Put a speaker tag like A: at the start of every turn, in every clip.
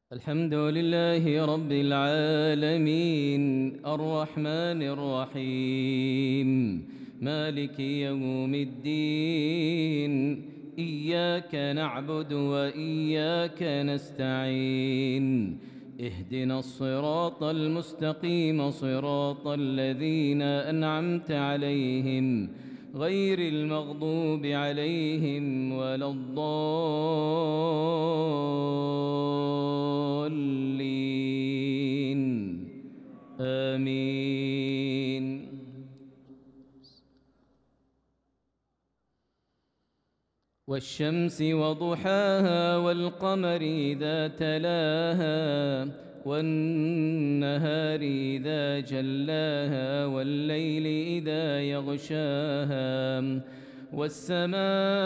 A: الحمد لله رب العالمين الرحمن الرحيم مالك يوم الدين إياك نعبد وإياك نستعين اهدنا الصراط المستقيم صراط الذين أنعمت عليهم غير المغضوب عليهم ولا الضالين آمين. والشمس وضحاها والقمر إذا تلاها والنهار إذا جلاها والليل إذا يغشاها والسماء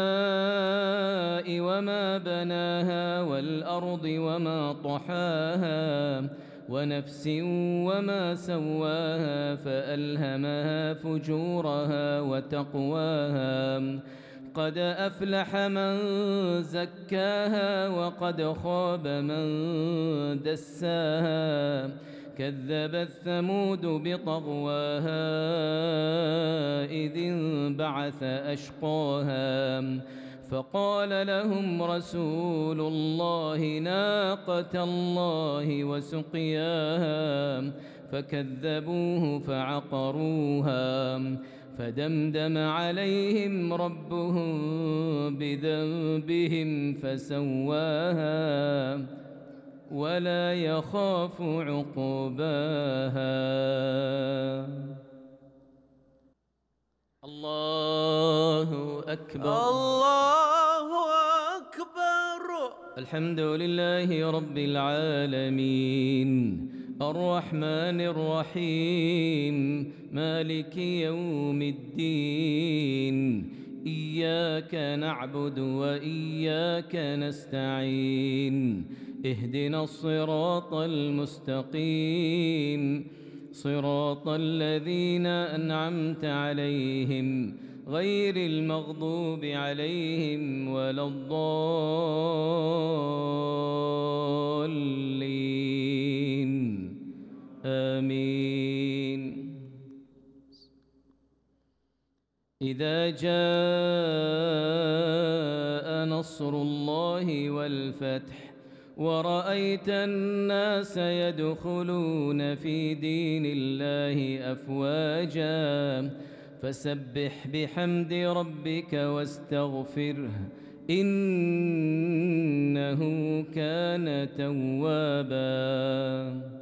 A: وما بناها والأرض وما طحاها ونفس وما سواها فألهمها فجورها وتقواها قد أفلح من زكاها وقد خاب من دساها كذبت ثمود بطغواها إذ انبعث أشقاها فقال لهم رسول الله ناقة الله وسقياها فكذبوه فعقروها فدمدم عليهم ربهم بذنبهم فسواها ولا يخاف عقباها. الله أكبر
B: الله أكبر.
A: الحمد لله رب العالمين الرحمن الرحيم مالك يوم الدين إياك نعبد وإياك نستعين اهدنا الصراط المستقيم صراط الذين أنعمت عليهم غير المغضوب عليهم ولا الضالين آمين. إذا جاء نصر الله والفتح ورأيت الناس يدخلون في دين الله أفواجا فسبح بحمد ربك واستغفره إنه كان توابا.